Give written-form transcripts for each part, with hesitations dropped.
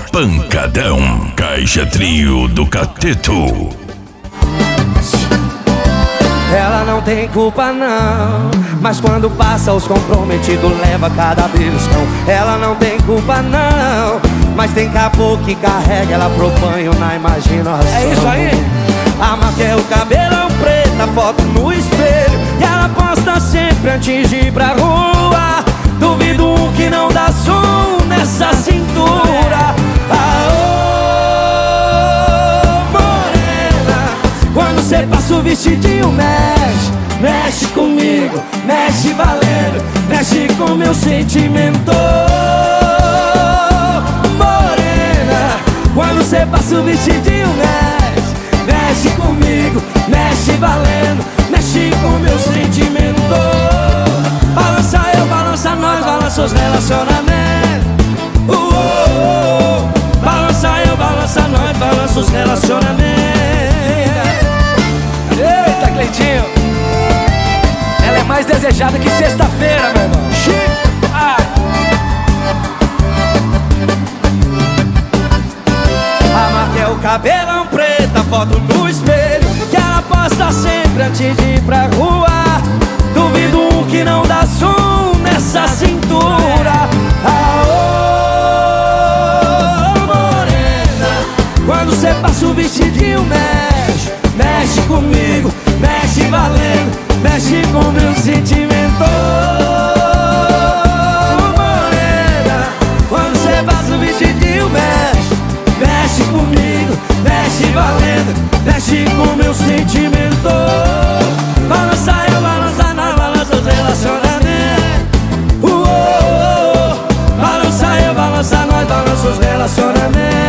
Pancadão, Caixa Trio do Cateto. Ela não tem culpa não, mas quando passa os comprometidos leva cada beliscão. Ela não tem culpa não, mas tem caboclo que carrega ela pro banho na imaginação. É isso aí. A marca é o cabelão preto, a foto no espelho, e ela posta sempre antes de ir pra rua. Duvido que não dá som nessa cintura. Quando cê passa o vestidinho, mexe, mexe comigo, mexe valendo, mexe com meu sentimento. Morena, quando cê passa o vestidinho, mexe, mexe comigo, mexe valendo, mexe com meu sentimento. Balança eu, balança nós, balança os relacionamentos. Balança eu, balança nós, balança os relacionamentos. Eita, Cleitinho, ela é mais desejada que sexta-feira, meu irmão. A marca é o cabelão preto, a foto no espelho, que ela posta sempre antes de ir pra rua. Duvido que não dá som nessa cintura. Morena, quando cê passa o vestidinho, mexe, mexe comigo, mexe valendo, mexe com meu sentimento. Morena, quando cê passa o vestidinho, mexe, mexe comigo, mexe valendo, mexe com meu sentimento. Balança eu, balança nós, balança os relacionamentos. Balança eu, balança nós, balança os relacionamentos.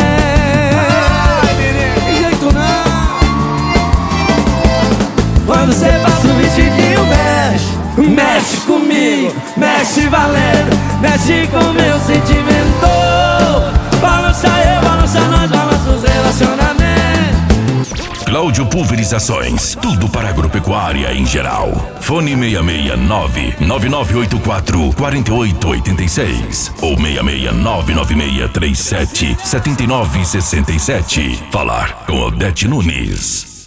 Quando cê passa o vestidinho, mexe, mexe comigo, mexe valendo, mexe com meu sentimento. Balança eu, balança nós, balança os relacionamentos. Cláudio Pulverizações, tudo para agropecuária em geral. Fone 669-9984-4886 ou 6699637-7967. Falar com Odete Nunes.